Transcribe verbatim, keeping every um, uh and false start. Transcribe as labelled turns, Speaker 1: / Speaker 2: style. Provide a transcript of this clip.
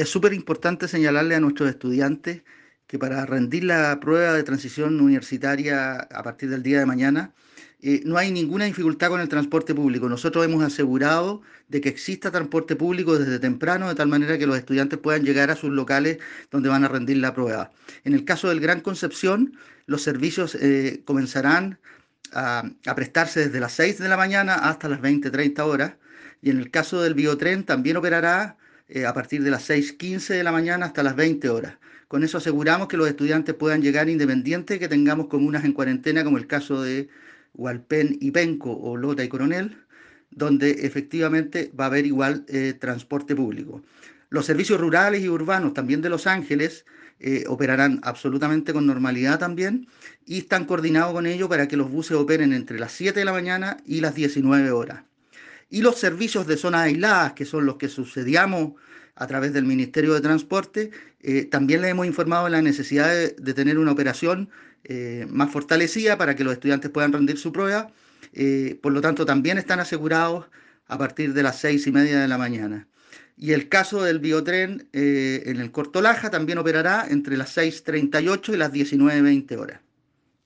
Speaker 1: Es súper importante señalarle a nuestros estudiantes que para rendir la prueba de transición universitaria a partir del día de mañana, eh, no hay ninguna dificultad con el transporte público. Nosotros hemos asegurado de que exista transporte público desde temprano, de tal manera que los estudiantes puedan llegar a sus locales donde van a rendir la prueba. En el caso del Gran Concepción, los servicios eh, comenzarán a, a prestarse desde las seis de la mañana hasta las veinte treinta horas. Y en el caso del Biotren también operará eh, a partir de las seis quince de la mañana hasta las veinte horas. Con eso aseguramos que los estudiantes puedan llegar independiente que tengamos comunas en cuarentena, como el caso de Hualpén y Penco o Lota y Coronel, donde efectivamente va a haber igual eh, transporte público. Los servicios rurales y urbanos también de Los Ángeles eh, operarán absolutamente con normalidad también y están coordinados con ello para que los buses operen entre las siete de la mañana y las diecinueve horas. Y los servicios de zonas aisladas, que son los que subsidiamos a través del Ministerio de Transporte, eh, también les hemos informado de la necesidad de, de tener una operación eh, más fortalecida para que los estudiantes puedan rendir su prueba. Eh, por lo tanto, también están asegurados a partir de las seis y media de la mañana. Y el caso del biotren eh, en el Corto Laja también operará entre las seis treinta y ocho y las diecinueve veinte horas.